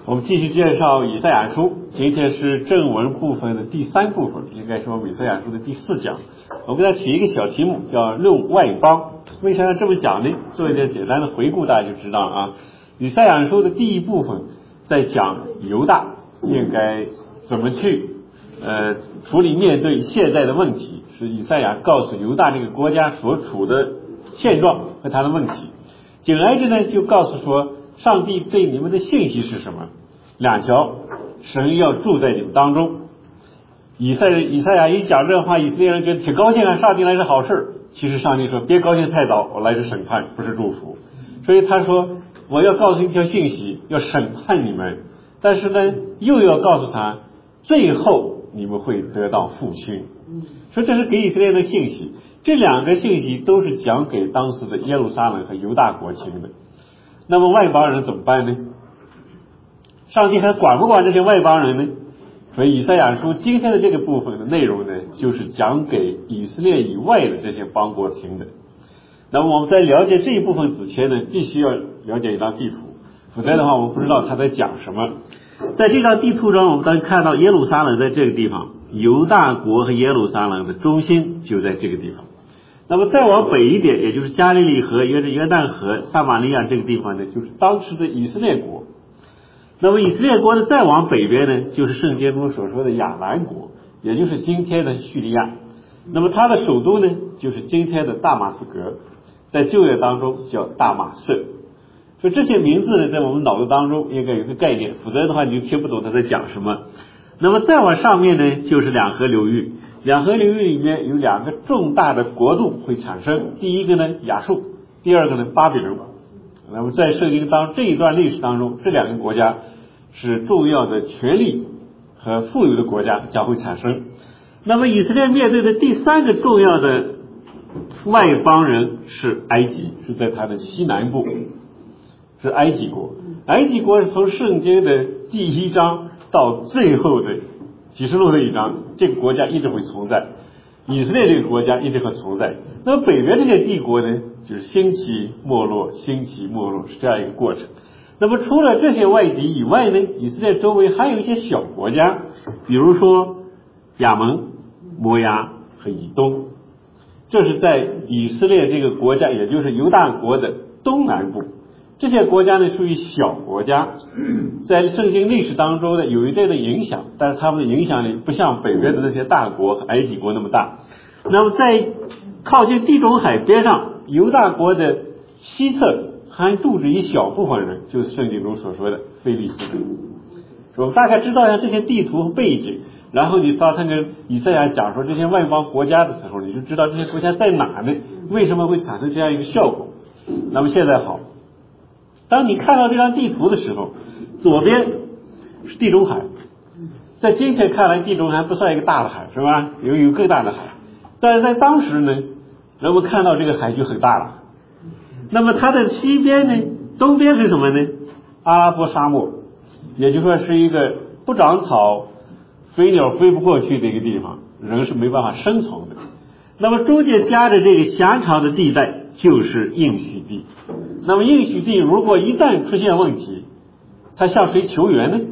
我们继续介绍以赛亚书，今天是正文部分的第3部分，应该是我们以赛亚书的第4讲。我给它起一个小题目，叫论外邦。为啥要这么讲呢？做一点简单的回顾，大家就知道啊。以赛亚书的第1部分在讲犹大应该怎么去处理面对现在的问题，是以赛亚告诉犹大这个国家所处的现状和他的问题。紧挨着呢，就告诉说上帝对你们的信息是什么？2条，神要住在你们当中。以赛亚一讲这话，以色列人觉得挺高兴啊，上帝来是好事。其实上帝说别高兴太早，我来是审判，不是祝福。所以他说我要告诉一条信息，要审判你们，但是呢又要告诉他最后你们会得到复兴。所以这是给以色列的信息。这2个信息都是讲给当时的耶路撒冷和犹大国听的。那么外邦人怎么办呢？上帝还管不管这些外邦人呢？所以以赛亚书今天的这个部分的内容呢，就是讲给以色列以外的这些邦国听的。那么我们在了解这一部分之前呢，必须要了解一张地图，否则的话我们不知道他在讲什么。在这张地图中，我们当看到耶路撒冷在这个地方，犹大国和耶路撒冷的中心就在这个地方。那么再往北一点，也就是加利利河、约旦河、撒玛利亚这个地方呢，就是当时的以色列国。那么以色列国呢，再往北边呢，就是圣经中所说的亚兰国，也就是今天的叙利亚。那么它的首都呢，就是今天的大马士革，在旧约当中叫大马色。所以这些名字呢，在我们脑子当中应该有个概念，否则的话你就听不懂他在讲什么。那么再往上面呢，就是两河流域。两河流域里面有2个重大的国度会产生，第一个呢亚述，第二个呢巴比伦。那么在圣经这一段历史当中，这2个国家是重要的权力和富有的国家将会产生。那么以色列面对的第3个重要的外邦人是埃及，是在它的西南部，是埃及国。埃及国是从圣经的第1章到最后的启示录的1章，这个国家一直会存在，以色列这个国家一直会存在。那么北边这些帝国呢，就是兴起没落，兴起没落，是这样一个过程。那么除了这些外敌以外呢，以色列周围还有一些小国家，比如说亚门、摩押和以东，这是在以色列这个国家，也就是犹大国的东南部。这些国家呢属于小国家，在圣经历史当中呢有一定的影响，但是他们的影响力不像北边的那些大国和埃及国那么大。那么在靠近地中海边上，犹大国的西侧还住着一小部分人，就是圣经中所说的非利士人。我们大概知道一下这些地图和背景，然后你到那个以赛亚讲说这些外邦国家的时候，你就知道这些国家在哪呢？为什么会产生这样一个效果？那么现在好，当你看到这张地图的时候，左边是地中海，在今天看来地中海不算一个大的海，是吧？有更大的海，但是在当时呢，人们看到这个海就很大了。那么它的西边呢，东边是什么呢？阿拉伯沙漠，也就是说是一个不长草，飞鸟飞不过去的一个地方，人是没办法生存的。那么中间夹着这个狭长的地带就是应许地。那么应许地如果一旦出现问题，他向谁求援呢？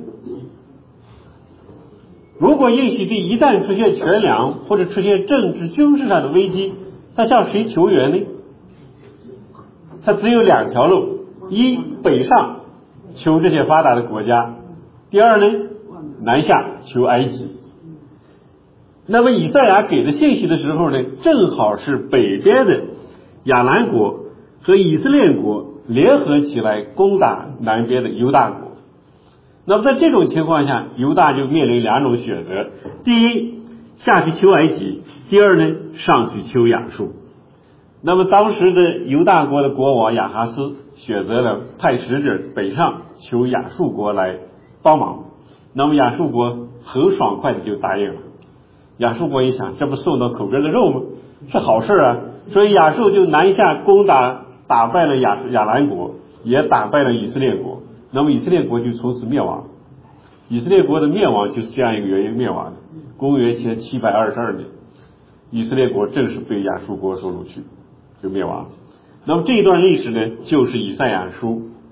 如果应许地一旦出现全粮或者出现政治军事上的危机，他向谁求援呢？他只有2条路：一，北上求这些发达的国家；第二呢，南下求埃及。那么以赛亚给的信息的时候呢，正好是北边的亚兰国和以色列国联合起来攻打南边的犹大国。那么在这种情况下，犹大就面临2种选择：第一，下去求埃及；第二呢，上去求亚述。那么当时的犹大国的国王亚哈斯选择了派使者北上求亚述国来帮忙。那么亚述国很爽快的就答应了。亚述国一想，这不送到口边的肉吗？是好事啊！所以亚述就南下攻打，打败了亚兰国，也打败了以色列国。那么以色列国就从此灭亡。以色列国的灭亡就是这样一个原因灭亡的。公元前722年，以色列国正式被亚述国所掳去，就灭亡了。那么这一段历史呢，就是以赛亚书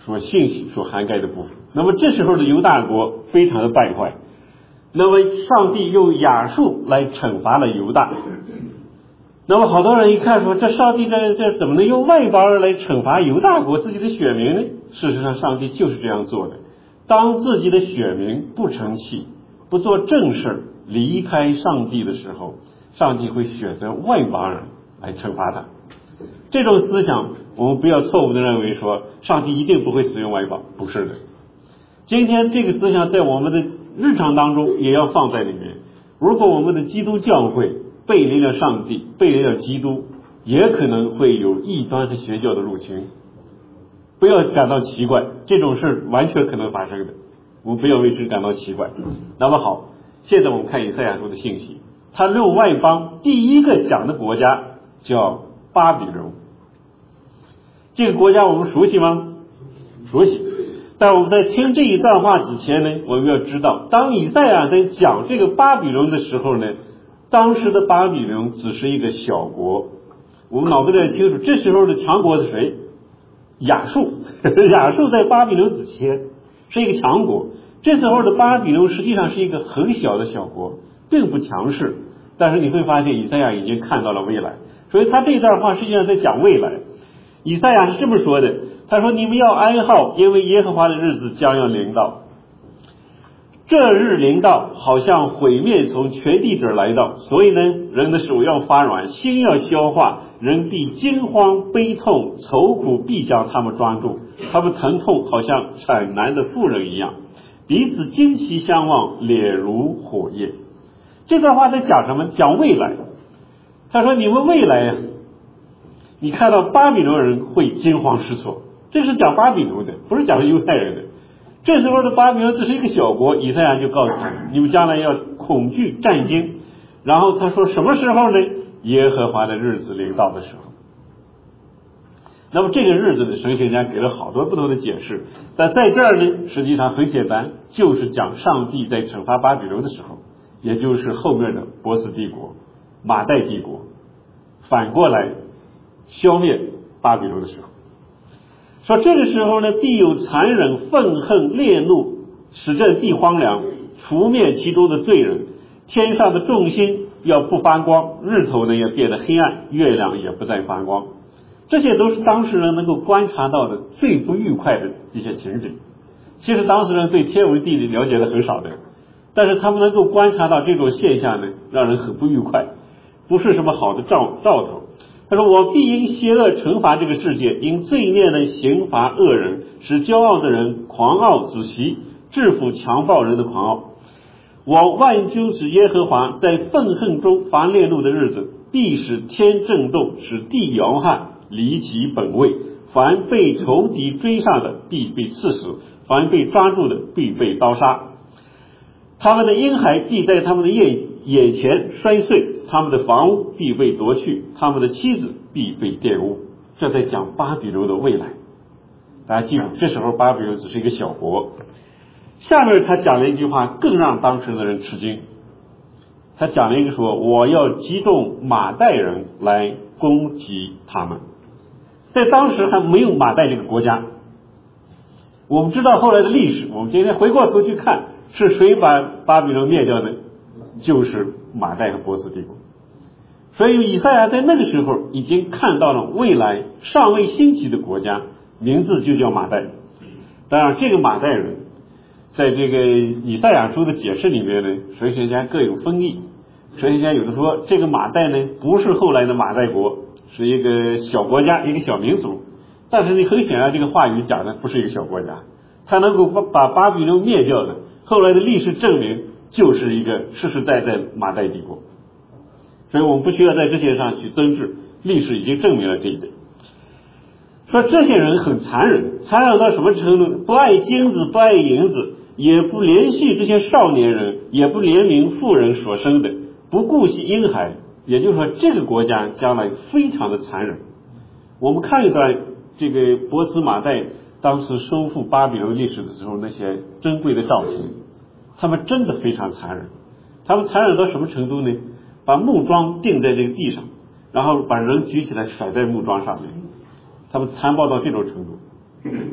所信息所涵盖的部分。那么这时候的犹大国非常的败坏，那么上帝用亚述来惩罚了犹大。那么好多人一看说，这上帝这怎么能用外邦人来惩罚犹大国自己的选民呢？事实上上帝就是这样做的，当自己的选民不成器，不做正事，离开上帝的时候，上帝会选择外邦人来惩罚他。这种思想我们不要错误的认为说上帝一定不会使用外邦，不是的。今天这个思想在我们的日常当中也要放在里面。如果我们的基督教会背离了上帝，背离了基督，也可能会有异端和邪教的入侵。不要感到奇怪，这种事完全可能发生的，我们不要为之感到奇怪。那么好，现在我们看以赛亚书的信息，他论外邦第一个讲的国家叫巴比伦。这个国家我们熟悉吗？熟悉。但我们在听这一段话之前呢，我们要知道，当以赛亚在讲这个巴比伦的时候呢，当时的巴比伦只是一个小国。我们脑子里要清楚，这时候的强国是谁？亚述。亚述在巴比伦之前是一个强国，这时候的巴比伦实际上是一个很小的小国，并不强势。但是你会发现以赛亚已经看到了未来，所以他这段话实际上在讲未来。以赛亚是这么说的，他说，你们要哀号，因为耶和华的日子将要临到。这日临到，好像毁灭从全地这儿来到，所以呢，人的手要发软，心要消化，人必惊慌悲痛，愁苦必将他们抓住，他们疼痛好像产难的妇人一样，彼此惊奇相望，脸如火焰。这段话在讲什么？讲未来。他说，你们未来你看到巴比伦人会惊慌失措，这是讲巴比伦的，不是讲犹太人的。这时候的巴比伦只是一个小国，以赛亚就告诉他们，你们将来要恐惧战惊。然后他说什么时候呢？耶和华的日子临到的时候。那么这个日子呢，神学家给了好多不同的解释，但在这儿呢，实际上很简单，就是讲上帝在惩罚巴比伦的时候，也就是后面的波斯帝国、马代帝国反过来消灭巴比伦的时候。说这个时候呢，必有残忍、愤恨、烈怒，使这地荒凉，除灭其中的罪人。天上的众星要不发光，日头呢也变得黑暗，月亮也不再发光。这些都是当事人能够观察到的最不愉快的一些情景。其实当事人对天文地理了解的很少的，但是他们能够观察到这种现象呢，让人很不愉快，不是什么好的兆头。他说，我必因邪恶惩罚这个世界，因罪孽呢刑罚恶人，使骄傲的人狂傲止息，制服强暴人的狂傲。我万军之耶和华在愤恨中发烈怒的日子，必使天震动，使地摇撼，离其本位。凡被仇敌追上的，必被刺死；凡被抓住的，必被刀杀。他们的婴孩必在他们的眼前摔碎，他们的房屋必被夺去，他们的妻子必被玷污。这在讲巴比伦的未来。大家记住，这时候巴比伦只是一个小国。下面他讲了一句话，更让当时的人吃惊。他讲了一个说，我要击中马代人来攻击他们。在当时还没有马代这个国家。我们知道后来的历史，我们今天回过头去看，是谁把巴比伦灭掉呢？就是马代和波斯帝国。所以以赛亚在那个时候已经看到了未来尚未兴起的国家，名字就叫马代。当然这个马代人在这个以赛亚书的解释里面呢，神学家各有分议。神学家有的说，这个马代呢不是后来的马代国，是一个小国家，一个小民族。但是你很显然这个话语讲的不是一个小国家，它能够把巴比伦灭掉的，后来的历史证明就是一个实实在在马代帝国。所以我们不需要在这些上去争执，历史已经证明了这一点。说这些人很残忍，残忍到什么程度？不爱金子，不爱银子，也不怜惜这些少年人，也不怜悯妇人所生的，不顾惜婴孩。也就是说，这个国家将来非常的残忍。我们看一段这个波斯马代当时收复巴比伦历史的时候那些珍贵的照片，他们真的非常残忍。他们残忍到什么程度呢？把木桩钉在这个地上，然后把人举起来甩在木桩上面，他们残暴到这种程度。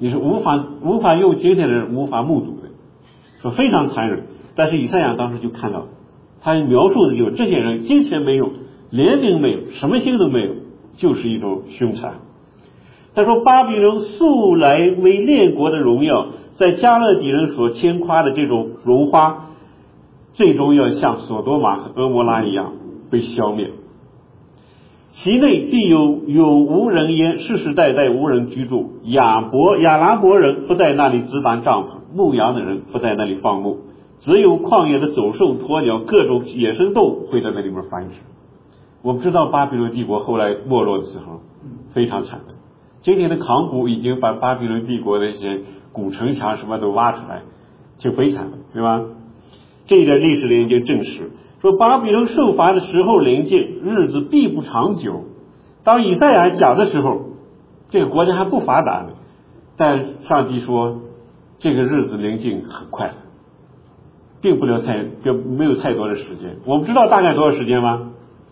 你是无法用今天的人无法目睹的，说非常残忍。但是以赛亚当时就看到，他描述的就是这些人金钱没有，怜悯没有，什么心都没有，就是一种凶残。他说巴比伦素来为列国的荣耀，在加勒底人所牵夸的这种荣华，最终要像索多玛和蛾摩拉一样被消灭。其内必有无人烟，世世代代无人居住。亚拉伯人不在那里支搭帐篷，牧羊的人不在那里放牧，只有旷野的走兽、鸵鸟、各种野生动物会在那里面繁殖。我们知道巴比伦帝国后来没落的时候非常惨的，今天的考古已经把巴比伦帝国的一些古城墙什么都挖出来，挺悲惨的，对吧？这一点历史里已经证实，说巴比伦受罚的时候临近，日子必不长久。当以赛亚讲的时候，这个国家还不发达呢，但上帝说这个日子临近很快，并没有太多的时间。我们知道大概多少时间吗？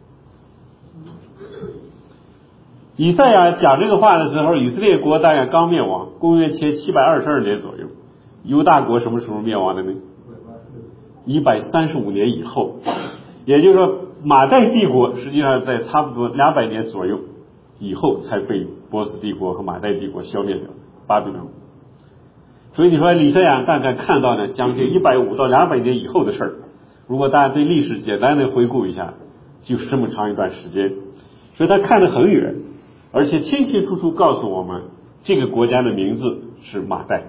以赛亚讲这个话的时候，以色列国大概刚灭亡，公元前722年左右。犹大国什么时候灭亡的呢？135年以后。也就是说马代帝国实际上在差不多200年左右以后才被波斯帝国和马代帝国消灭掉，巴比伦。所以你说以赛亚大概看到呢将近150到200年以后的事儿，如果大家对历史简单的回顾一下，就是这么长一段时间。所以他看得很远，而且清清楚楚告诉我们这个国家的名字是马代。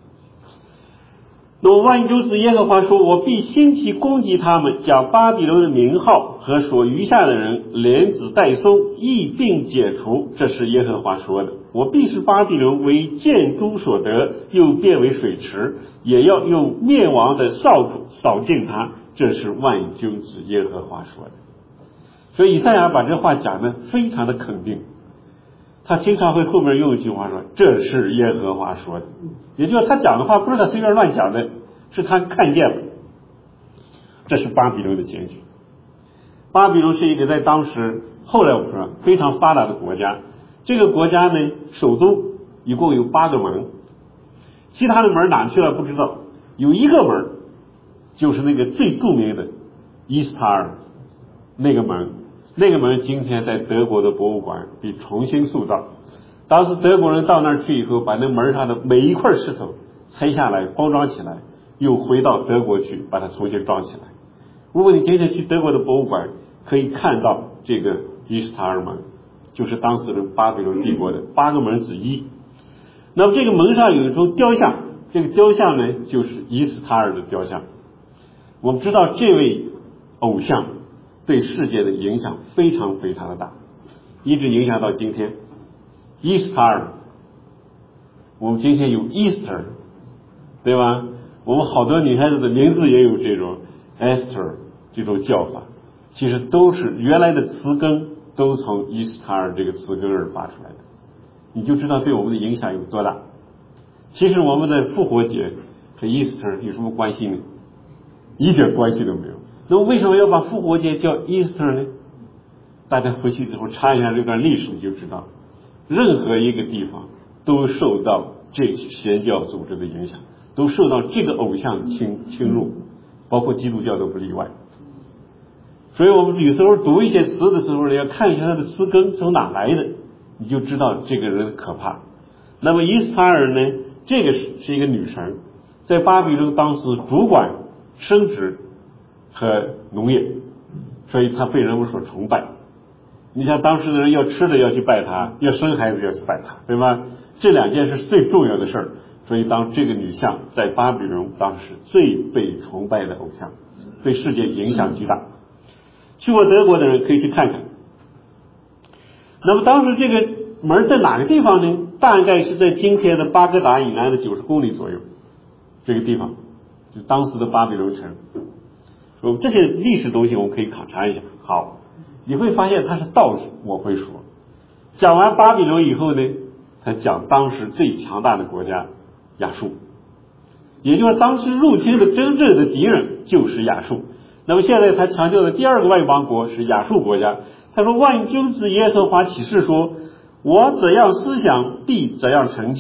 那么万军之耶和华说，我必兴起攻击他们，将巴比伦的名号和所余下的人连子带松一并解除，这是耶和华说的。我必使巴比伦为建筑所得，又变为水池，也要用灭亡的扫帚扫尽它，这是万军之耶和华说的。所以以赛亚把这话讲得非常的肯定，他经常会后面用一句话说，这是耶和华说的。也就是他讲的话不是他随便乱讲的，是他看见了。这是巴比伦的结局。巴比伦是一个在当时后来我们说非常发达的国家，这个国家呢首都一共有8个门，其他的门哪去了不知道，有一个门就是那个最著名的伊斯塔尔那个门今天在德国的博物馆被重新塑造。当时德国人到那儿去以后，把那门上的每一块石头拆下来包装起来，又回到德国去把它重新装起来。如果你今天去德国的博物馆，可以看到这个伊斯塔尔门，就是当时的巴比伦帝国的8个门之一。那么这个门上有一种雕像，这个雕像呢就是伊斯塔尔的雕像。我们知道这位偶像对世界的影响非常非常的大，一直影响到今天。伊斯塔尔，我们今天有 Easter， 对吧？我们好多女孩子的名字也有这种 Esther 这种叫法，其实都是原来的词根都从伊斯塔尔这个词根而发出来的，你就知道对我们的影响有多大。其实我们的复活节和 Easter 有什么关系呢？一点关系都没有。那么为什么要把复活节叫 Easter 呢？大家回去之后查一下这段历史，你就知道任何一个地方都受到这邪教组织的影响，都受到这个偶像的侵入，包括基督教都不例外。所以我们有时候读一些词的时候呢，要看一下它的词根从哪来的，你就知道这个人的可怕。那么伊斯塔尔呢，这个是一个女神，在巴比伦当时主管生殖和农业，所以她被人们所崇拜。你像当时的人要吃的要去拜他，要生孩子要去拜他，对吧？这2件是最重要的事儿。所以当这个女像在巴比伦当时最被崇拜的偶像，对世界影响巨大。去过德国的人可以去看看。那么当时这个门在哪个地方呢？大概是在今天的巴格达以南的90公里左右，这个地方就当时的巴比伦城。所以这些历史东西我们可以考察一下。好，你会发现它是倒数，我会说讲完巴比伦以后呢，他讲当时最强大的国家亚述，也就是当时入侵的真正的敌人就是亚述。那么现在他强调的第2个外邦国是亚述国家。他说万军之耶和华起誓说，我怎样思想必怎样成就，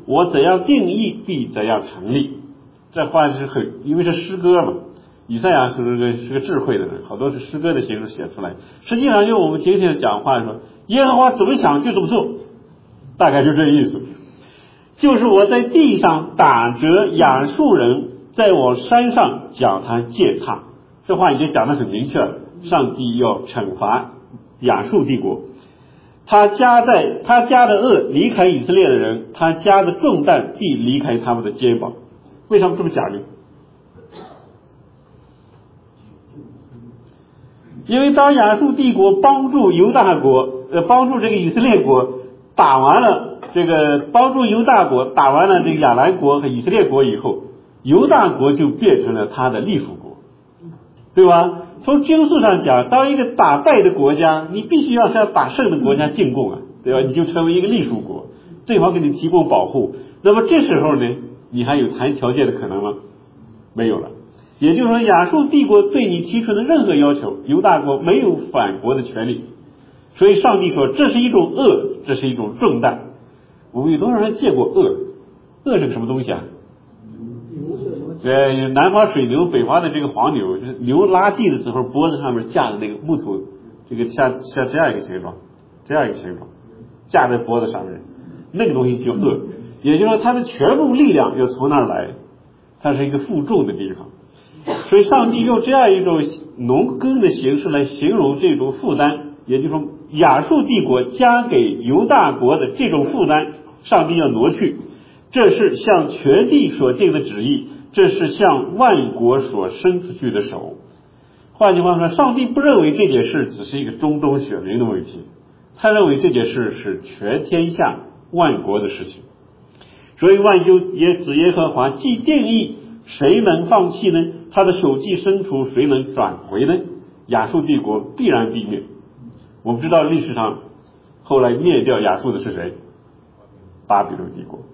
我怎样定义，必怎样成立。这话是因为是诗歌嘛，以赛亚是个智慧的人，好多是诗歌的形式写出来。实际上用我们今天的讲话说，耶和华怎么想就怎么做，大概就这意思。就是我在地上打折亚述人，在我山上将他践踏。这话已经讲得很明确了，上帝要惩罚亚述帝国，他加的恶离开以色列的人，他加的重担必离开他们的肩膀。为什么这么讲呢？因为当亚述帝国帮助犹大国帮助这个以色列国打完了帮助犹大国打完了这个亚兰国和以色列国以后，犹大国就变成了他的隶属国，对吧？从经术上讲，当一个打败的国家，你必须要向打胜的国家进贡啊，对吧？你就成为一个隶属国，对方给你提供保护。那么这时候呢，你还有谈条件的可能吗？没有了。也就是说，亚述帝国对你提出的任何要求，犹大国没有反驳的权利。所以上帝说，这是一种恶，这是一种重担。我们有多少人见过恶？恶是个什么东西啊？南方水牛，北方的这个黄牛，就是牛拉地的时候脖子上面架的那个木头，这个像这样一个形状，架在脖子上面，那个东西叫恶。也就是说，它的全部力量要从那儿来，它是一个负重的地方。所以上帝用这样一种农耕的形式来形容这种负担，也就是说亚述帝国加给犹大国的这种负担，上帝要挪去。这是向全地所定的旨意，这是向万国所伸出去的手。换句话说，上帝不认为这件事只是一个中东选民的问题，他认为这件事是全天下万国的事情。所以万有子耶和华既定义，谁能放弃呢？他的手既伸出，谁能转回呢？亚述帝国必然必灭。我们知道历史上后来灭掉亚述的是谁？巴比伦帝国。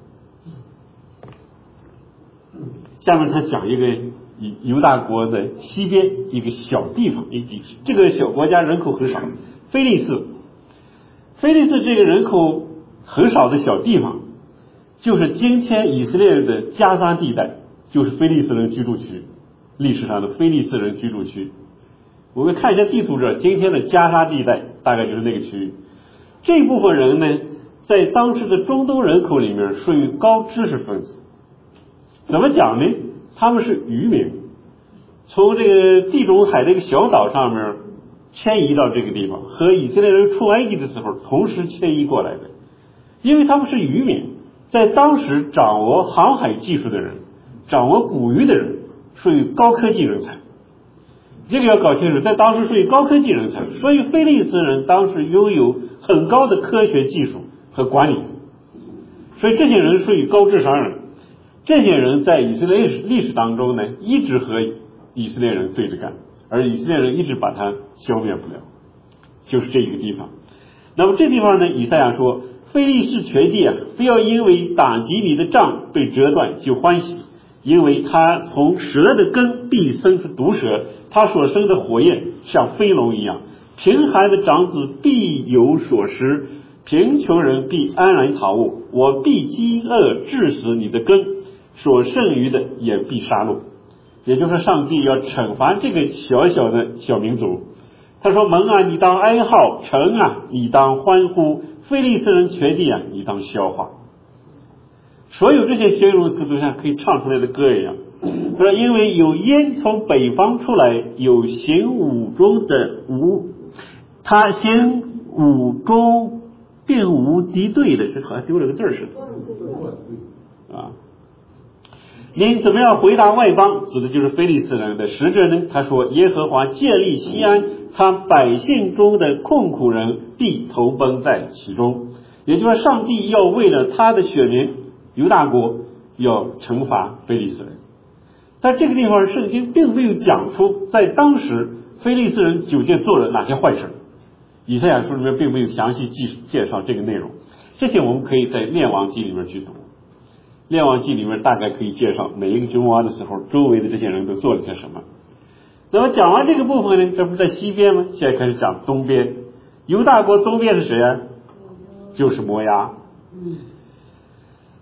下面他讲一个犹大国的西边一个小地方，这个小国家人口很少，菲利斯这个人口很少的小地方，就是今天以色列人的加沙地带，就是非利士人居住区，历史上的非利士人居住区。我们看一下地图这，今天的加沙地带大概就是那个区域。这部分人呢，在当时的中东人口里面属于高知识分子。怎么讲呢？他们是渔民，从这个地中海这个小岛上面迁移到这个地方，和以色列人出埃及的时候同时迁移过来的。因为他们是渔民，在当时掌握航海技术的人，掌握捕鱼的人，属于高科技人才。这个要搞清楚，在当时属于高科技人才，所以非利士人当时拥有很高的科学技术和管理，所以这些人属于高智商人。这些人在以色列历史当中呢，一直和以色列人对着干，而以色列人一直把他消灭不了，就是这一个地方。那么这地方呢，以赛亚说，非利士全地啊，不要因为打击你的杖被折断就欢喜，因为他从蛇的根必生出毒蛇，他所生的火焰像飞龙一样，贫寒的长子必有所食，贫穷人必安然躺卧，我必饥饿致死你的根，所剩余的也必杀戮。也就是说，上帝要惩罚这个小小的小民族。他说，门啊，你当哀号，城啊，你当欢呼，非利士人全地啊，你当消化。所有这些形容词都像可以唱出来的歌一样。他说，因为有烟从北方出来，有行武中的他行武中并无敌对的，这好像丢了个字似的啊。您怎么样回答外邦？指的就是非利士人的实质呢？他说，耶和华建立西安，他百姓中的困苦人必投奔在其中。也就是说，上帝要为了他的选民犹大国要惩罚非利士人。但这个地方圣经并没有讲出在当时非利士人究竟做了哪些坏事，以赛亚书里面并没有详细介绍这个内容。这些我们可以在列王记里面去读，列王记里面大概可以介绍每一个君王的时候，周围的这些人都做了些什么。那么讲完这个部分呢，这不是在西边吗？现在开始讲东边。犹大国东边是谁啊？就是摩押。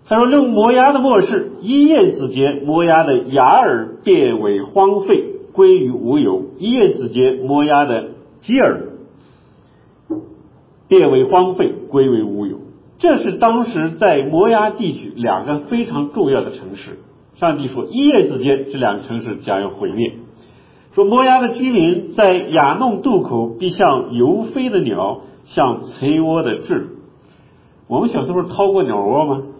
他说论摩押的末世，一夜之间摩押的雅尔变为荒废，归于无有；一夜之间摩押的基尔变为荒废，归为无有。这是当时在摩押地区两个非常重要的城市。上帝说一夜之间这两个城市将要毁灭。说摩押的居民在亚弄渡口必像游飞的鸟，像贼窝的雉。我们小时候掏过鸟窝吗？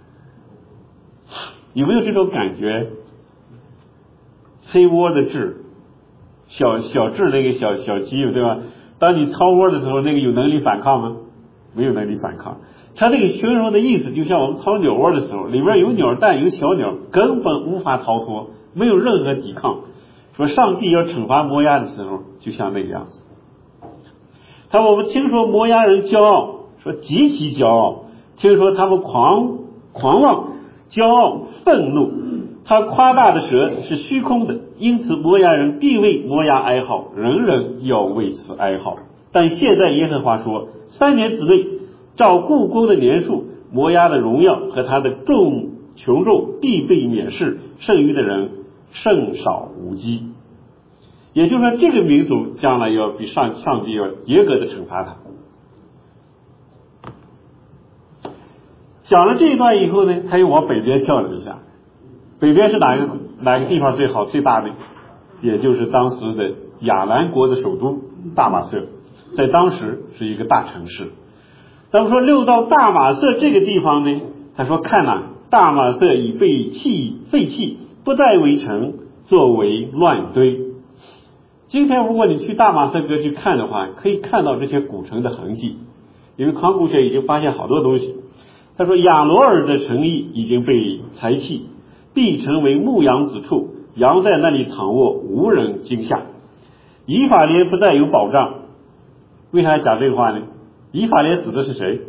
有没有这种感觉？贼窝的雉，小雉那个小鸡，对吧？当你掏窝的时候，那个有能力反抗吗？没有能力反抗。他这个形容的意思就像我们掏鸟窝的时候，里边有鸟蛋有小鸟，根本无法逃脱，没有任何抵抗。说上帝要惩罚摩押的时候就像那个样子。他说我们听说摩押人骄傲，说极其骄傲，听说他们狂妄骄傲愤怒，他夸大的舌是虚空的，因此摩押人必为摩押哀号，人人要为此哀号。但现在耶和华说，3年之内照故宫的年数，摩押的荣耀和他的穷众必被免视，剩余的人甚少无几。也就是说，这个民族将来要比上帝要严格的惩罚他。讲了这一段以后呢，他又往北边跳了一下。北边是哪个地方最好最大的？也就是当时的亚兰国的首都大马色，在当时是一个大城市。咱们说溜到大马色这个地方呢，他说看呐，大马色已被废弃，不再为城，作为乱堆。今天如果你去大马色革去看的话，可以看到这些古城的痕迹，因为考古学已经发现好多东西。他说亚罗尔的城邑已经被裁弃，必成为牧羊之处，羊在那里躺卧，无人惊吓。以法莲不再有保障。为啥讲这个话呢？以法莲指的是谁？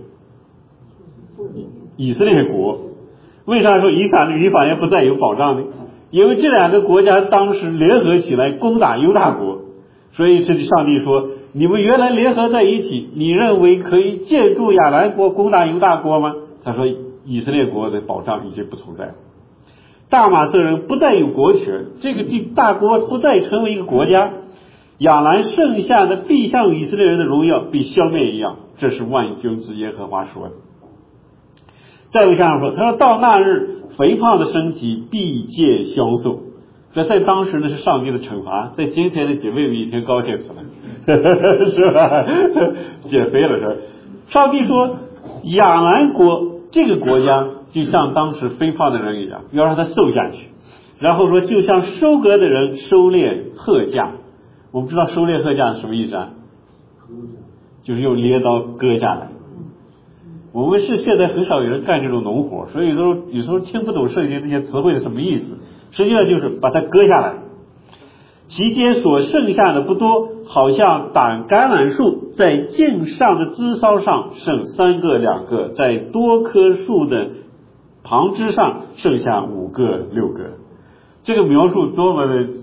以色列国。为啥说以法莲不再有保障呢？因为这两个国家当时联合起来攻打犹大国，所以这里上帝说，你们原来联合在一起，你认为可以借助亚兰国攻打犹大国吗？他说以色列国的保障已经不存在了。大马色人不再有国权，这个大国不再成为一个国家，亚兰剩下的必像以色列人的荣耀必消灭一样，这是万军之耶和华说的。再往下说，他说到那日，肥胖的身体必见消瘦。这在当时呢是上帝的惩罚，在今天的姐妹们一天高兴死了是吧？减肥了是吧？上帝说亚兰国这个国家就像当时肥胖的人一样，要让他瘦下去。然后说就像收割的人收敛禾稼。我们知道收敛禾稼是什么意思啊？就是用镰刀割下来。我们是现在很少有人干这种农活，所以有时候听不懂圣经这些词汇是什么意思，实际上就是把它割下来。其间所剩下的不多，好像橄榄树在茎上的枝梢上剩3个2个，在多棵树的旁枝上剩下5个6个。这个描述多么的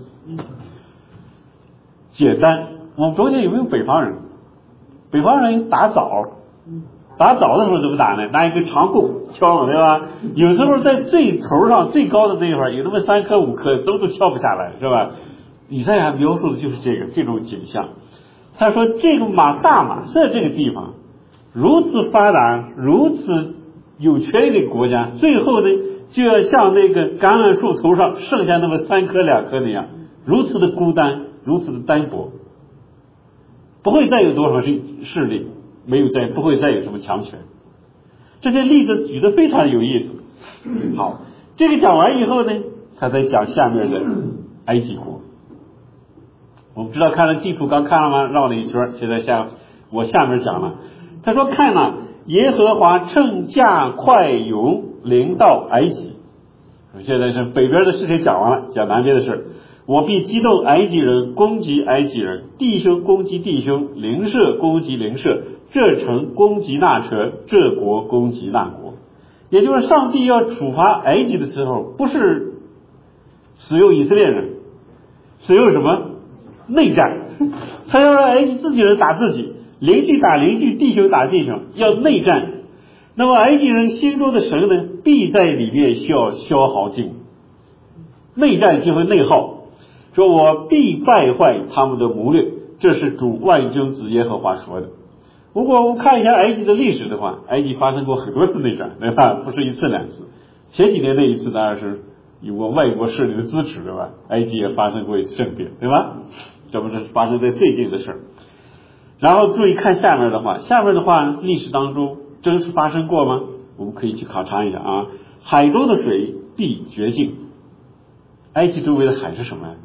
简单。我们中间有没有北方人？北方人打枣的时候怎么打呢？拿一根长棍敲，对吧？有时候在最头上最高的那一会儿有那么3颗5颗都敲不下来，是吧？以赛亚描述的就是这种景象。他说这个大马色这个地方如此发达，如此有权力的国家，最后呢就要像那个橄榄树头上剩下那么3颗2颗那样，如此的孤单，如此的单薄，不会再有多少势力，不会再有什么强权。这些例子举得非常有意思。好，这个讲完以后呢，他再讲下面的埃及国。我们知道看了地图刚看了吗？绕了一圈，现在我下面讲了。他说看了耶和华乘驾快勇临到埃及。现在是北边的事情讲完了，讲南边的事。我必激动埃及人，攻击埃及人，弟兄攻击弟兄，邻舍攻击邻舍，这城攻击那城，这国攻击那国。也就是上帝要处罚埃及的时候，不是使用以色列人，使用什么内战，他要让埃及自己人打自己，邻居打邻居，弟兄打弟兄，要内战。 那么埃及人心中的神呢，必在里面消耗尽，内战就会内耗，说我必败坏他们的谋略，这是主万军之耶和华说的。如果我们看一下埃及的历史的话，埃及发生过很多次内战，对吧？不是一次两次。前几年那一次当然是有过外国势力的支持，对吧？埃及也发生过一次政变，对吧？这不是发生在最近的事儿。然后注意看下面的话，历史当中真实发生过吗？我们可以去考察一下啊。海中的水必绝尽。埃及周围的海是什么呀？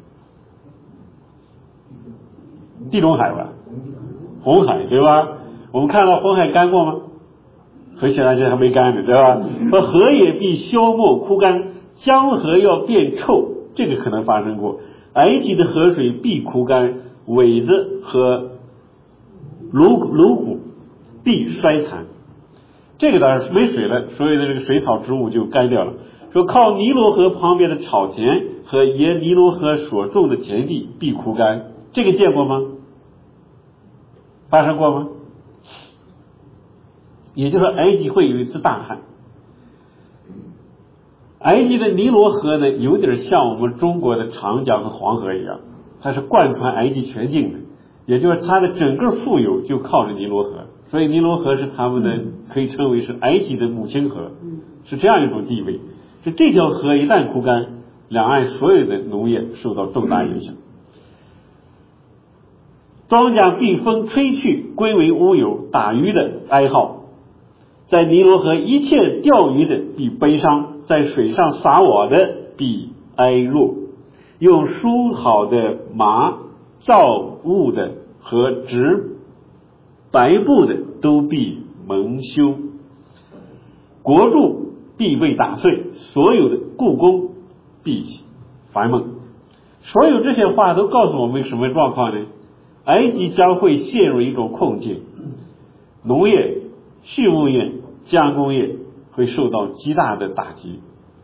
地中海吧，红海，对吧？我们看到红海干过吗？很显然现在还没干呢，对吧？说河也必消没枯干，江河要变臭，这个可能发生过。埃及的河水必枯干，苇子和芦谷必衰残。这个当然是没水了，所有的这个水草植物就干掉了。说靠尼罗河旁边的草田和沿尼罗河所种的田地必枯干，这个见过吗？发生过吗？也就是说埃及会有一次大旱。埃及的尼罗河呢，有点像我们中国的长江和黄河一样，它是贯穿埃及全境的，也就是它的整个富有就靠着尼罗河，所以尼罗河是他们的可以称为是埃及的母亲河，是这样一种地位。是这条河一旦枯干，两岸所有的农业受到重大影响，庄稼被风吹去，归为乌有，打鱼的哀号。在尼罗河一切钓鱼的必悲伤，在水上撒网的必哀乐，用梳好的麻造物的和织白布的都必蒙羞，国柱必被打碎，所有的故宫必烦闷。所有这些话都告诉我们什么状况呢？埃及将会陷入一种困境，农业、畜牧业、加工业会受到极大的打击。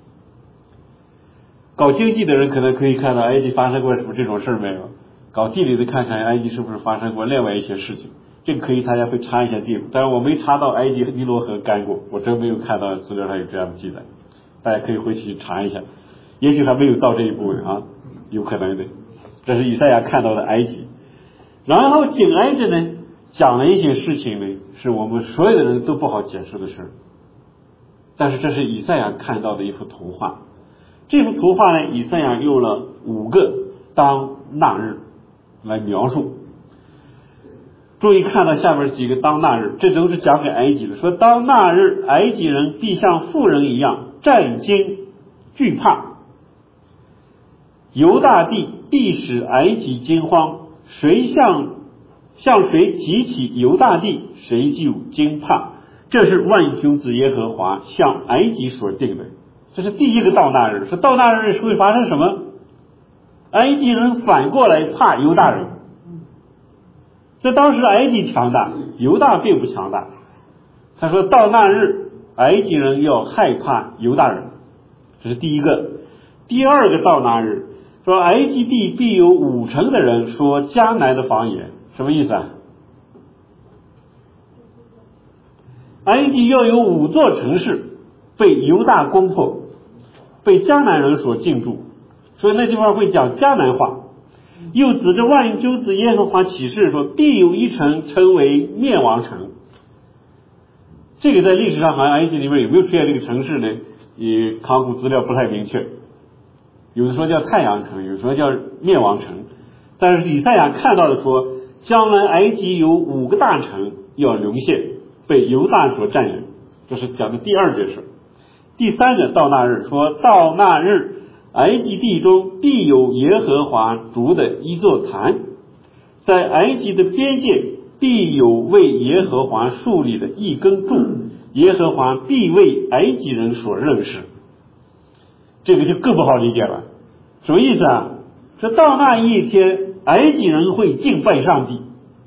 搞经济的人可能可以看到埃及发生过什么这种事没有，搞地理的看看埃及是不是发生过另外一些事情，这个可以大家会查一下地图，但是我没查到埃及尼罗河干过，我真没有看到资料上有这样的记载，大家可以回去查一下，也许还没有到这一步呢啊，有可能的。这是以赛亚看到的埃及。然后紧挨着呢讲了一些事情呢，是我们所有的人都不好解释的事，但是这是以赛亚看到的一幅图画。这幅图画呢，以赛亚用了5个当纳日来描述。注意看到下面几个当纳日，这都是讲给埃及的，说当纳日埃及人必像妇人一样战惊惧怕，犹大地必使埃及惊慌，谁向谁提起犹大地，谁就惊怕。这是万军之耶和华向埃及所定的。这是第一个到那日，说到那日会发生什么？埃及人反过来怕犹大人。这当时埃及强大，犹大并不强大。他说到那日埃及人要害怕犹大人，这是第一个。第二个到那日，说埃及地必有50%的人说迦南的方言，什么意思啊？埃及要有5座城市被犹大攻破，被迦南人所进驻，所以那地方会讲迦南话。又指着万军之耶和华启示说，必有一城称为灭亡城。这个在历史上好像埃及里面有没有出现这个城市呢？也考古资料不太明确，有的说叫太阳城，有的说叫灭亡城。但是以赛亚看到的说，将来埃及有5个大城要沦陷，被犹大所占领，这是讲的第2件事。第3个到那日，说到那日埃及地中必有耶和华筑的一座坛，在埃及的边界必有为耶和华树立的一根柱，耶和华必为埃及人所认识。这个就更不好理解了，什么意思啊？说到那一天埃及人会敬拜上帝，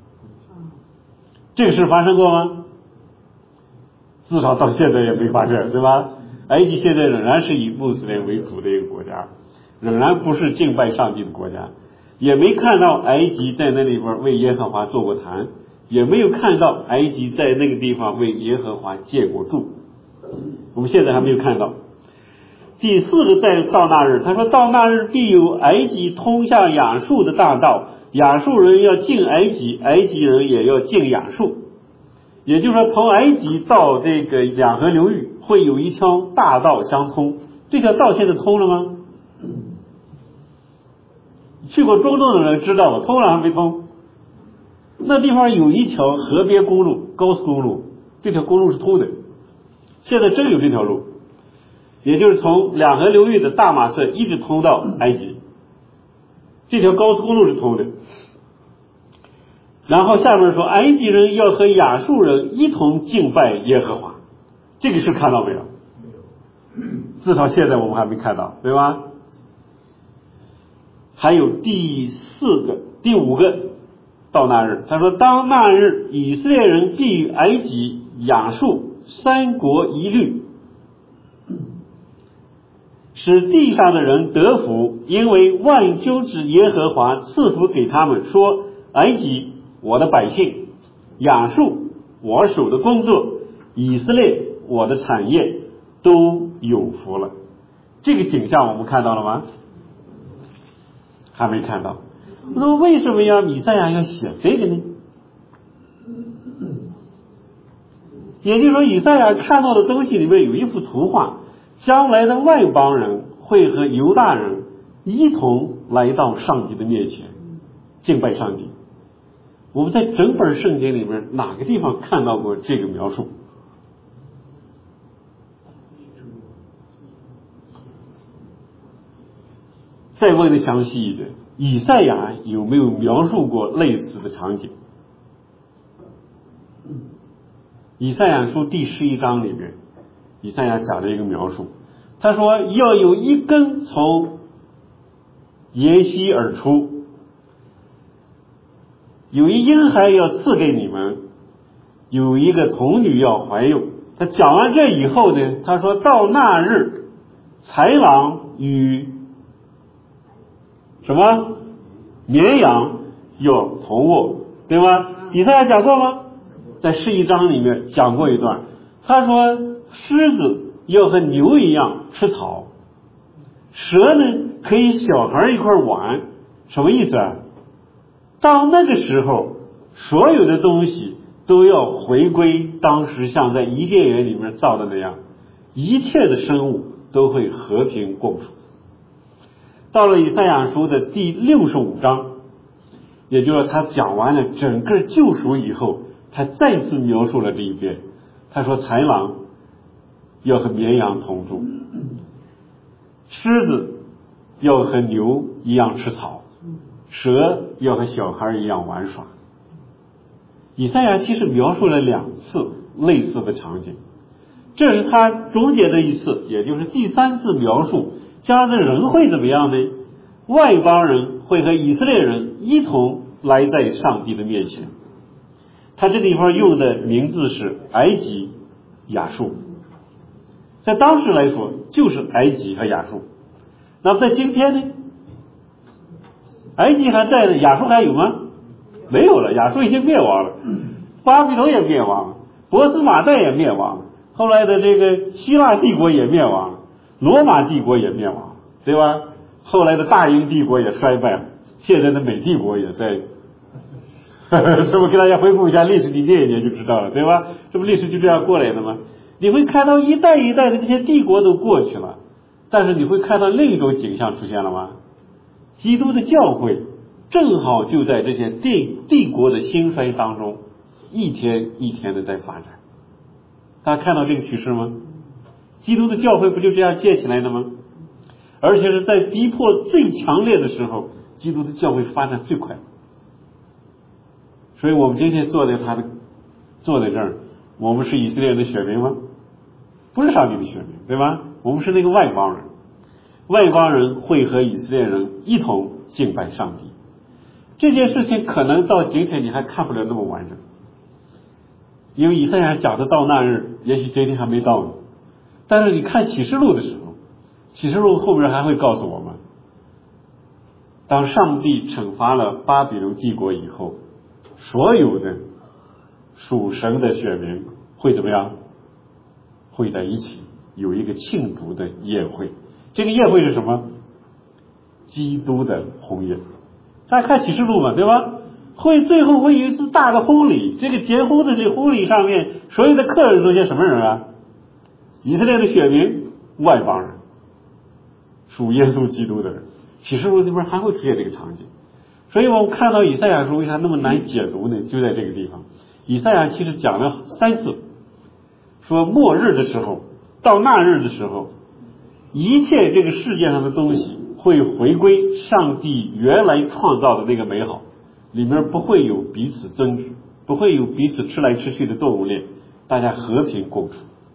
这个事发生过吗？至少到现在也没发生，对吧？埃及现在仍然是以穆斯林为主的一个国家，仍然不是敬拜上帝的国家，也没看到埃及在那里边为耶和华做过坛，也没有看到埃及在那个地方为耶和华借过柱。 我们现在还没有看到。第四个在到那日，他说到那日必有埃及通向亚述的大道，亚述人要进埃及，埃及人也要进亚述。也就是说从埃及到这个两河流域会有一条大道相通，这条道现在通了吗？去过中东的人知道通了还没通。那地方有一条河边公路，高速公路，这条公路是通的，现在真有这条路，也就是从两河流域的大马色一直通到埃及，这条高速公路是通的。然后下面说埃及人要和亚述人一同敬拜耶和华，这个是看到没有？至少现在我们还没看到，对吧？还有第五个到那日，他说当那日以色列人必与埃及、亚述三国一律，使地上的人得福，因为万军之耶和华赐福给他们，说埃及我的百姓，亚述我手的工作，以色列我的产业都有福了。这个景象我们看到了吗？还没看到。那么为什么要弥赛亚要写这个呢？也就是说以赛亚看到的东西里面有一幅图画，将来的外邦人会和犹大人一同来到上帝的面前敬拜上帝。我们在整本圣经里面哪个地方看到过这个描述？再问的详细一点，以赛亚有没有描述过类似的场景？以赛亚书第11章里面，以赛亚讲了一个描述，他说要有一根从沿溪而出，有一婴孩要赐给你们，有一个童女要怀孕。他讲完这以后呢，他说到那日，豺狼与什么绵羊要同卧，对吗？以赛亚讲过吗？在11章里面讲过一段，他说狮子要和牛一样吃草，蛇呢可以小孩一块玩，什么意思啊？到那个时候，所有的东西都要回归当时像在伊甸园里面造的那样，一切的生物都会和平共处。到了以赛亚书的第65章，也就是他讲完了整个救赎以后，他再次描述了这一遍。他说豺狼要和绵羊同住，狮子要和牛一样吃草，蛇要和小孩一样玩耍。以赛亚其实描述了2次类似的场景，这是他中间的一次，也就是第3次描述将来的人会怎么样呢？外邦人会和以色列人一同来在上帝的面前。他这地方用的名字是埃及、亚述，在当时来说就是埃及和亚述。那么在今天呢？埃及还在呢，亚述还有吗？没有了，亚述已经灭亡了，巴比伦也灭亡了，波斯马代也灭亡了，后来的这个希腊帝国也灭亡了，罗马帝国也灭亡了，对吧？后来的大英帝国也衰败了，现在的美帝国也在是不是给大家回顾一下历史，你念一念就知道了，对吧？这不历史就这样过来的吗？你会看到一代一代的这些帝国都过去了，但是你会看到另一种景象出现了吗？基督的教会正好就在这些帝国的兴衰当中一天一天的在发展。大家看到这个趋势吗？基督的教会不就这样建起来的吗？而且是在逼迫最强烈的时候，基督的教会发展最快。所以我们今天坐在这儿，我们是以色列人的选民吗？不是上帝的选民，对吧？我们是那个外邦人。外邦人会和以色列人一同敬拜上帝。这件事情可能到今天你还看不了那么完整，因为以赛亚讲的到那日，也许今天还没到呢。但是你看启示录的时候，启示录后面还会告诉我们，当上帝惩罚了巴比伦帝国以后，所有的属神的选民会怎么样？会在一起有一个庆祝的宴会。这个宴会是什么？基督的婚宴。大家看启示录嘛，对吧？最后会有一次大的婚礼，这个结婚的这个婚礼上面，所有的客人都些什么人啊？以色列的选民，外邦人，属耶稣基督的人。启示录那边还会出现这个场景。所以我们看到以赛亚书为啥那么难解读呢？就在这个地方。以赛亚其实讲了3次，说末日的时候，到那日的时候，一切这个世界上的东西会回归上帝原来创造的那个美好，里面不会有彼此争执，不会有彼此吃来吃去的动物链，大家和平共处。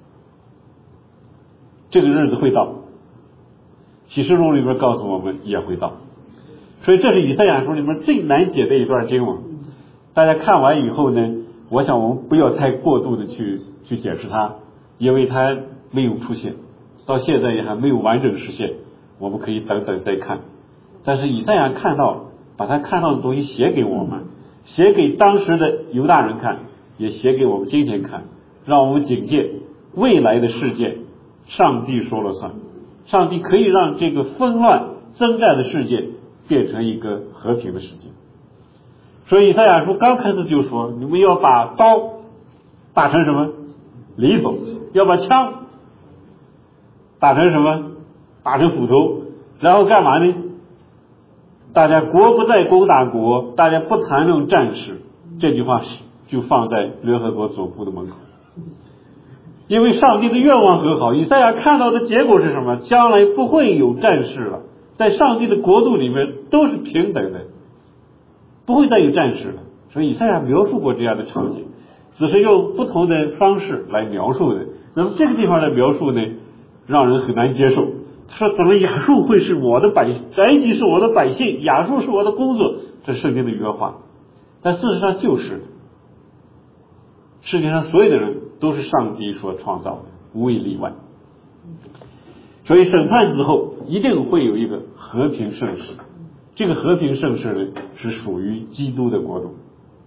这个日子会到，启示录里面告诉我们也会到。所以这是以赛亚书里面最难解的一段经文。大家看完以后呢，我想我们不要太过度的去解释它，因为它没有出现，到现在也还没有完整实现，我们可以等等再看。但是以赛亚把他看到的东西写给我们，写给当时的犹大人看，也写给我们今天看，让我们警戒未来的世界，上帝说了算，上帝可以让这个纷乱征战的世界变成一个和平的世界。所以以赛亚书刚开始就说，你们要把刀打成什么？犁斗，要把枪打成什么？打成斧头，然后干嘛呢？大家国不再攻打国，大家不谈论战事，这句话就放在联合国总部的门口。因为上帝的愿望很好，以赛亚看到的结果是什么？将来不会有战事了，在上帝的国度里面都是平等的，不会再有战事了。所以以赛亚描述过这样的场景，只是用不同的方式来描述的。那么这个地方的描述呢，让人很难接受。他说怎么亚述会是我的百姓，埃及是我的百姓，亚述是我的工作，这是圣经的原话。但事实上就是的，世界上所有的人都是上帝所创造的，无一例外。所以审判之后一定会有一个和平盛世，这个和平盛世呢是属于基督的国度。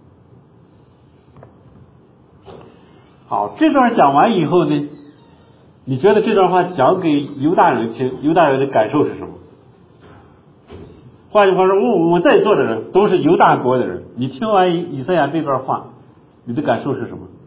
好，这段讲完以后呢，你觉得这段话讲给犹大人听，犹大人的感受是什么？换句话说，我们在座的人都是犹大国的人，你听完以赛亚这段话，你的感受是什么？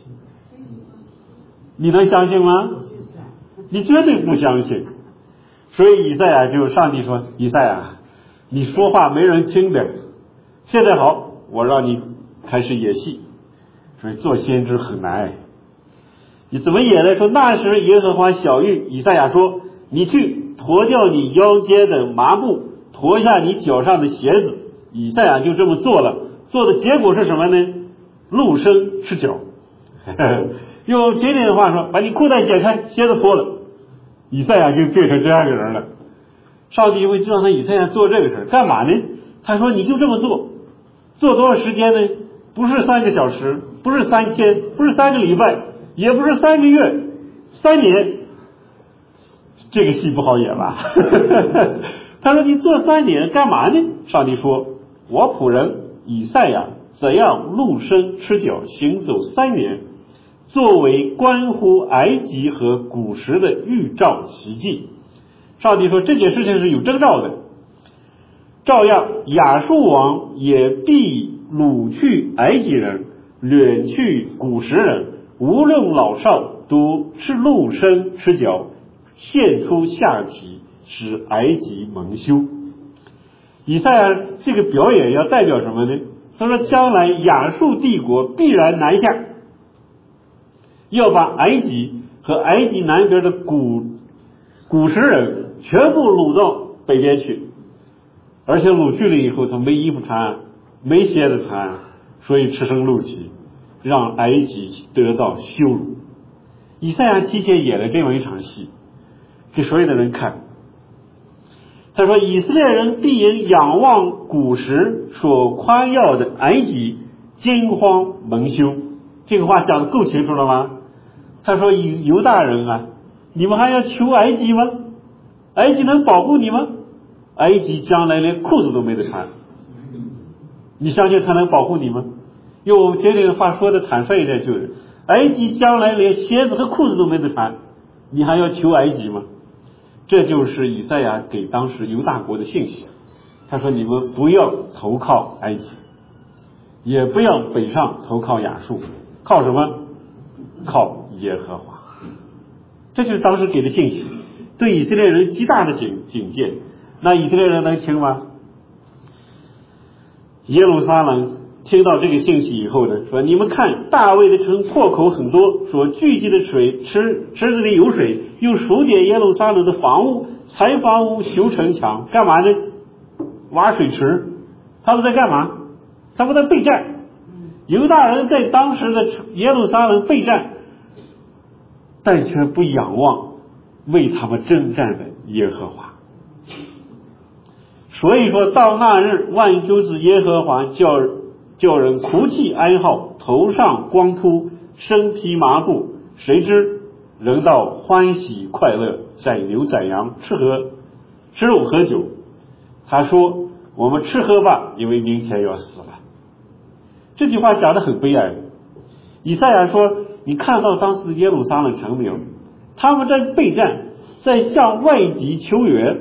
你能相信吗？你绝对不相信。所以以赛亚上帝说，以赛亚，你说话没人听的，现在好，我让你开始演戏。所以做先知很难。你怎么演呢？说那时耶和华晓谕以赛亚说，你去脱掉你腰间的麻布，脱下你脚上的鞋子。以赛亚就这么做了，做的结果是什么呢？露身赤脚。用今天的话说，把你裤带解开，鞋子脱了，以赛亚就变成这样一个人了。上帝会让他以赛亚做这个事干嘛呢？他说你就这么做，做多少时间呢？不是3个小时，不是3天，不是3个礼拜，也不是3个月，3年。这个戏不好演吧？他说你做3年干嘛呢？上帝说，我仆人以赛亚怎样露身赤脚行走3年，作为关乎埃及和古时的预兆奇迹。上帝说这件事情是有征兆的，照样亚述王也必掳去埃及人，掠去古时人，无论老少都露身赤脚，现出下体，使埃及蒙羞。以赛亚这个表演要代表什么呢？他说将来亚述帝国必然南下，要把埃及和埃及南边的古时人全部掳到北边去，而且掳去了以后他没衣服穿，没鞋子穿，所以赤身露体，让埃及得到羞辱。以赛亚提前演了这么一场戏给所有的人看。他说以色列人必因仰望古时所夸耀的埃及惊慌蒙羞。这个话讲得够清楚了吗？他说犹大人啊，你们还要求埃及吗？埃及能保护你吗？埃及将来连裤子都没得穿，你相信他能保护你吗？用我们天天的话说的坦率一点，就是埃及将来连鞋子和裤子都没得穿， 你还要求埃及吗？这就是以赛亚给当时犹大国的信息。他说你们不要投靠埃及，也不要北上投靠亚述，靠什么？靠耶和华。这就是当时给的信息，对以色列人极大的警戒。那以色列人能听吗？耶路撒冷听到这个信息以后呢，说你们看大卫的城破口很多，说聚集的水池子里有水，又数点耶路撒冷的房屋，拆房屋修城墙，干嘛呢？挖水池。他们在干嘛？他们在备战。犹大人在当时的耶路撒冷备战，但却不仰望为他们征战的耶和华。所以说到那日，万军之耶和华叫人哭泣哀号，头上光秃，身披麻布，谁知人道欢喜快乐，宰牛宰羊，吃肉喝酒。他说我们吃喝吧，因为明天要死了。这句话讲得很悲哀。以赛亚说你看到当时的耶路撒冷城没有？他们在备战，在向外敌求援，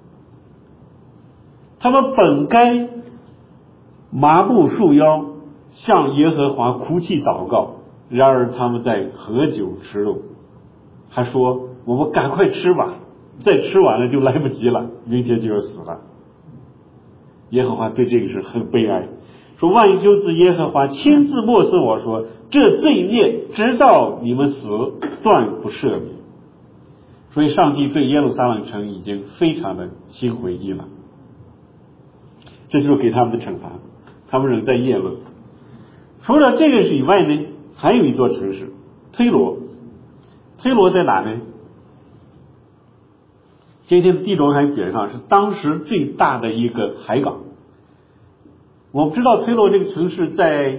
他们本该麻布束腰，向耶和华哭泣祷告，然而他们在喝酒吃肉，还说我们赶快吃吧，再吃完了就来不及了，明天就要死了。耶和华对这个事很悲哀，说万军之耶和华亲自默示我说，这罪孽直到你们死断不赦免。所以上帝对耶路撒冷城已经非常的心灰意冷，这就是给他们的惩罚。他们仍在议论。除了这个以外呢，还有一座城市推罗。推罗在哪呢？今天的地中海边上，是当时最大的一个海港。我们知道推罗这个城市在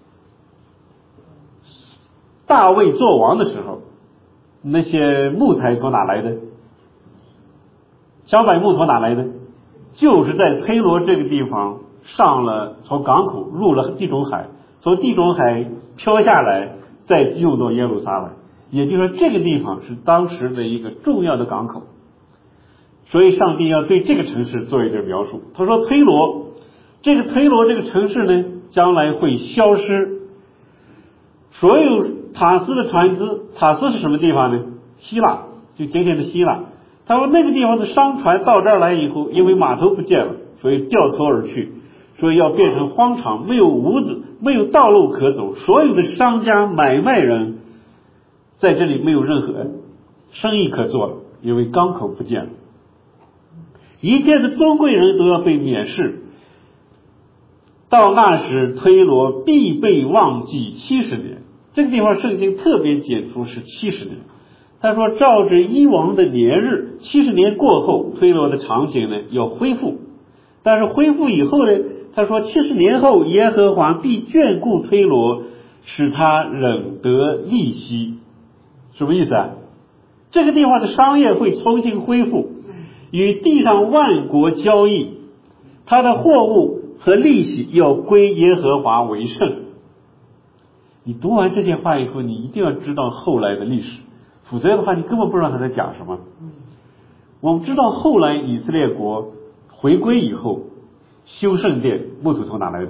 大卫做王的时候，那些木材从哪来的？小柏木从哪来的？就是在推罗这个地方从港口入了地中海，从地中海飘下来，再运到耶路撒冷。也就是说这个地方是当时的一个重要的港口。所以上帝要对这个城市做一个描述。他说推罗这个城市呢，将来会消失。所有塔斯的船只，塔斯是什么地方呢？希腊，就今天的希腊。他说那个地方的商船到这儿来以后，因为码头不见了，所以掉头而去，所以要变成荒场，没有屋子，没有道路可走，所有的商家买卖人在这里没有任何生意可做了，因为港口不见了。一切的尊贵人都要被免视，到那时推罗必被忘记70年。这个地方圣经特别解出是70年。他说照着以往的年日，70年过后推罗的场景呢要恢复。但是恢复以后呢，他说70年后耶和华必眷顾推罗，使他仍得利息。什么意思啊？这个地方的商业会重新恢复，与地上万国交易，他的货物和利息要归耶和华为圣。你读完这些话以后，你一定要知道后来的历史，否则的话你根本不知道他在讲什么。我们知道后来以色列国回归以后修圣殿，木头从哪来的？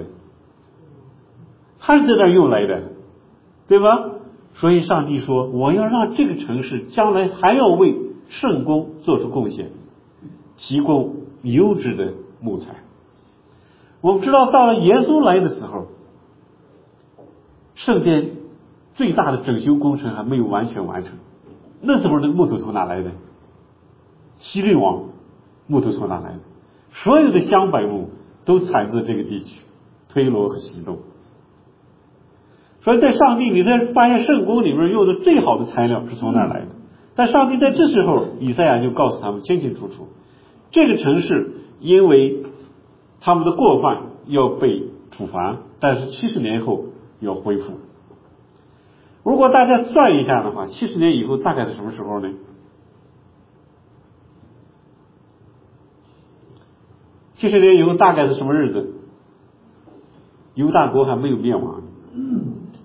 汉在那用来的，对吧？所以上帝说我要让这个城市将来还要为圣工做出贡献，提供优质的木材。我们知道到了耶稣来的时候，圣殿最大的整修工程还没有完全完成。那时候那个木头从哪来的？希律王木头从哪来的？所有的香柏木都产自这个地区，推罗和西东。所以在上帝，你在发现圣宫里面用的最好的材料是从哪儿来的？但上帝在这时候，以赛亚就告诉他们清清楚楚，这个城市因为他们的过犯要被处罚，但是70年后要恢复。如果大家算一下的话，70年以后大概是什么时候呢？70年以后大概是什么日子？犹大国还没有灭亡。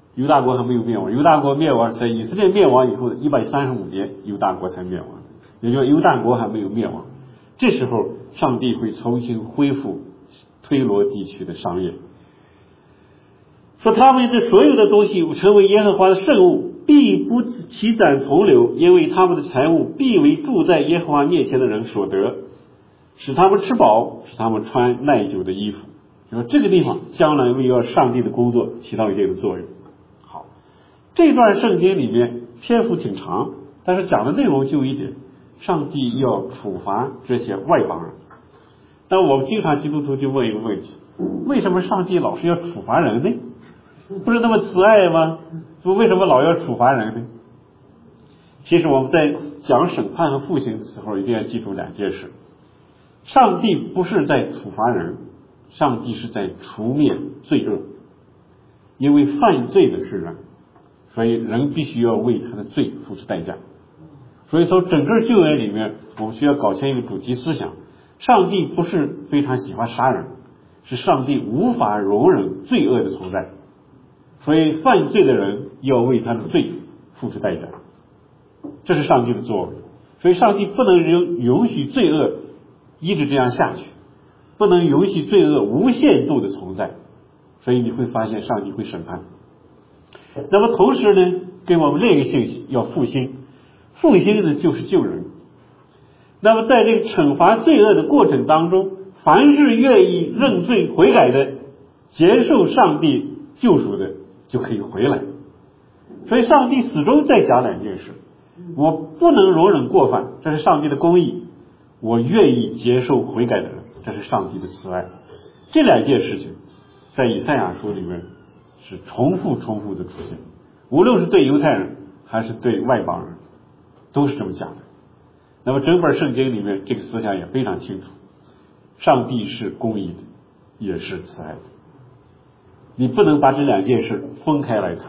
犹大国还没有灭亡，犹大国灭亡在以色列灭亡以后的135年，犹大国才灭亡，也就是犹大国还没有灭亡。这时候上帝会重新恢复推罗地区的商业，说他们的所有的东西成为耶和华的圣物，必不起攒从流，因为他们的财物必为住在耶和华面前的人所得，使他们吃饱，使他们穿耐久的衣服。就说这个地方将来为要上帝的工作起到一定的作用。好，这段圣经里面篇幅挺长，但是讲的内容就一点，上帝要处罚这些外邦人。那我们经常基督徒就问一个问题，为什么上帝老是要处罚人呢？不是那么慈爱吗？为什么老要处罚人呢？其实我们在讲审判和复兴的时候一定要记住两件事，上帝不是在处罚人，上帝是在除灭罪恶。因为犯罪的是人，所以人必须要为他的罪付出代价。所以从整个救恩里面，我们需要搞清一个主题思想，上帝不是非常喜欢杀人，是上帝无法容忍罪恶的存在，所以犯罪的人要为他的罪付出代价，这是上帝的作为。所以上帝不能允许罪恶一直这样下去，不能允许罪恶无限度的存在，所以你会发现上帝会审判。那么同时呢，给我们另一个信息，要复兴。复兴呢就是救人。那么在这个惩罚罪恶的过程当中，凡是愿意认罪悔改的，接受上帝救赎的，就可以回来。所以上帝始终在讲两件事，我不能容忍过犯，这是上帝的公义，我愿意接受悔改的人，这是上帝的慈爱。这两件事情在以赛亚书里面是重复的出现，无论是对犹太人还是对外邦人都是这么讲的。那么整本圣经里面这个思想也非常清楚，上帝是公义的，也是慈爱的，你不能把这两件事分开来谈。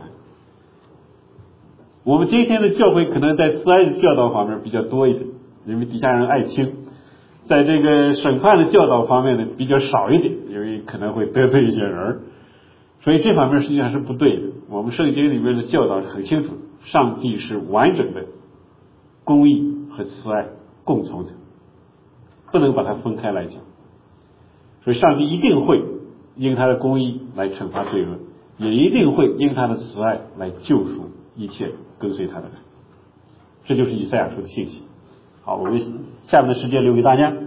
我们今天的教会可能在慈爱的教导方面比较多一点，因为底下人爱听，在这个审判的教导方面呢比较少一点，因为可能会得罪一些人，所以这方面实际上是不对的。我们圣经里面的教导是很清楚，上帝是完整的公义和慈爱共存的，不能把它分开来讲。所以上帝一定会因他的公义来惩罚罪恶，也一定会因他的慈爱来救赎一切跟随他的人。这就是以赛亚书的信息。好，我们下面的时间留给大家。